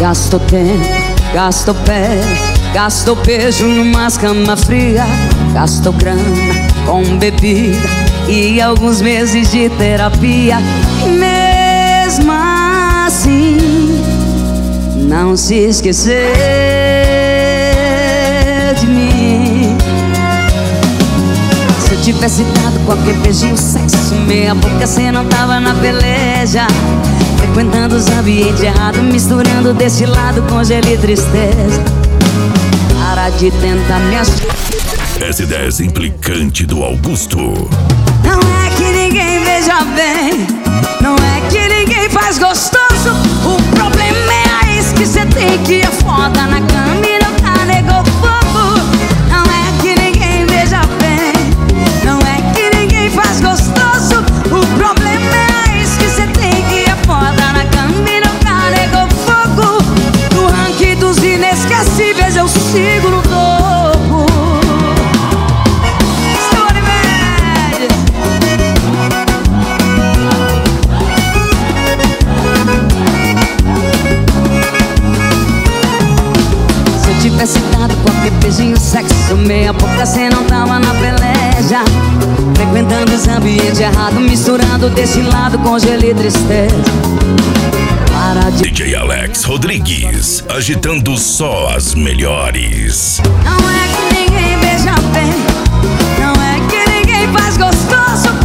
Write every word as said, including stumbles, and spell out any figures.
Gasto tempo, gasto pé, gasto beijo numa cama fria, gasto grana com bebida e alguns meses de terapia. Mesmo assim, não se esquecer de mim. Se eu tivesse dado qualquer beijinho, sexo, meia boca, cê não tava na peleja, frequentando os ambientes errados, misturando desse lado com gelo e tristeza. Para de tentar me assustar. Essa ideia é implicante do Augusto. Não é que ninguém veja bem, não é que ninguém faz gostoso. O problema é a ex que cê tem, que é foda na cama e nunca negou fogo. Não é que ninguém veja bem, não é que ninguém faz gostoso. O problema é a ex que cê tem, que é foda na cama e nunca negou fogo. No ranking dos inesquecíveis eu sigo no topo. Tivesse dado qualquer beijinho, sexo, meia boca, cê não tava na peleja, frequentando os ambientes errados, misturando desse lado com gelo e tristeza. Para de... D J Alex Rodrigues, agitando só as melhores. Não é que ninguém beija bem, não é que ninguém faz gostoso.